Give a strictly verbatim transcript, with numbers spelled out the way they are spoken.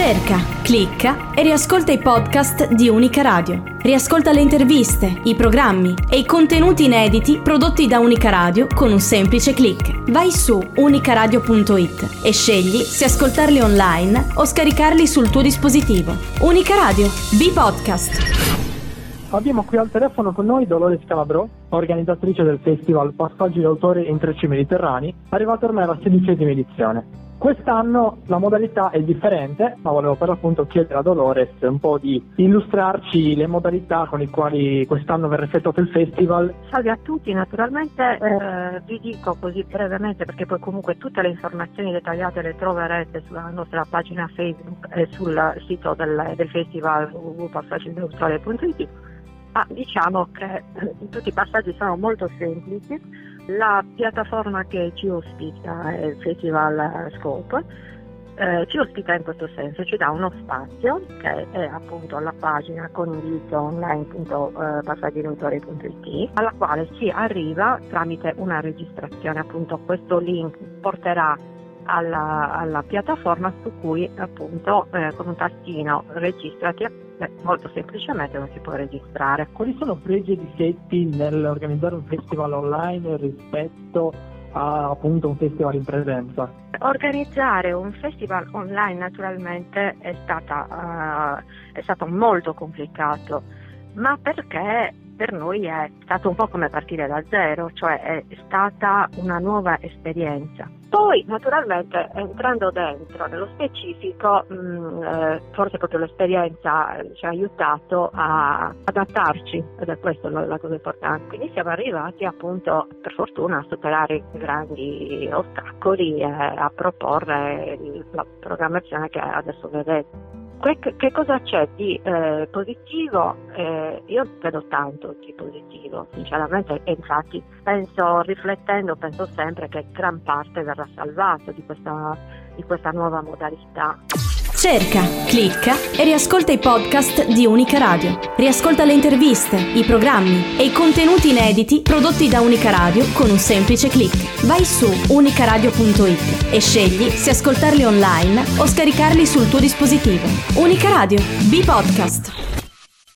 Cerca, clicca e riascolta i podcast di Unica Radio. Riascolta le interviste, i programmi e i contenuti inediti prodotti da Unica Radio con un semplice click. Vai su unicaradio punto it e scegli se ascoltarli online o scaricarli sul tuo dispositivo. Unica Radio, B-Podcast. Abbiamo qui al telefono con noi Dolores Calabrò, organizzatrice del festival Passaggi d'autore Intrecci Mediterranei, arrivata ormai alla sedicesima edizione. Quest'anno la modalità è differente, ma volevo per l'appunto chiedere a Dolores un po' di illustrarci le modalità con le quali quest'anno verrà effettuato il festival. Salve a tutti, naturalmente eh, vi dico così brevemente, perché poi comunque tutte le informazioni dettagliate le troverete sulla nostra pagina Facebook e sul sito del, del festival w w w punto passaggi d'autore punto it. Ah, diciamo che tutti i passaggi sono molto semplici. La piattaforma che ci ospita è il Festival Scope, eh, ci ospita in questo senso, ci dà uno spazio che è appunto la pagina con indirizzo online punto passaggi d'autore punto it, alla quale si arriva tramite una registrazione. Appunto questo link porterà alla, alla piattaforma su cui appunto eh, con un tastino registrati, eh, molto semplicemente non si può registrare. Quali sono pregi e difetti nell'organizzare un festival online rispetto a appunto un festival in presenza? Organizzare un festival online naturalmente è stata uh, è stato molto complicato, ma perché per noi è stato un po' come partire da zero, cioè è stata una nuova esperienza. Poi naturalmente entrando dentro nello specifico mh, eh, forse proprio l'esperienza ci ha aiutato a adattarci, ed è questa la, la cosa importante. Quindi siamo arrivati appunto per fortuna a superare i grandi ostacoli e a proporre la programmazione che adesso vedete. Che, che cosa c'è di eh, positivo? Eh, io vedo tanto di positivo, sinceramente, e infatti penso, riflettendo, penso sempre che gran parte verrà salvato di questa, di questa nuova modalità. Cerca, clicca e riascolta i podcast di Unica Radio. Riascolta le interviste, i programmi e i contenuti inediti prodotti da Unica Radio con un semplice click. Vai su unicaradio punto it e scegli se ascoltarli online o scaricarli sul tuo dispositivo. Unica Radio, B-Podcast.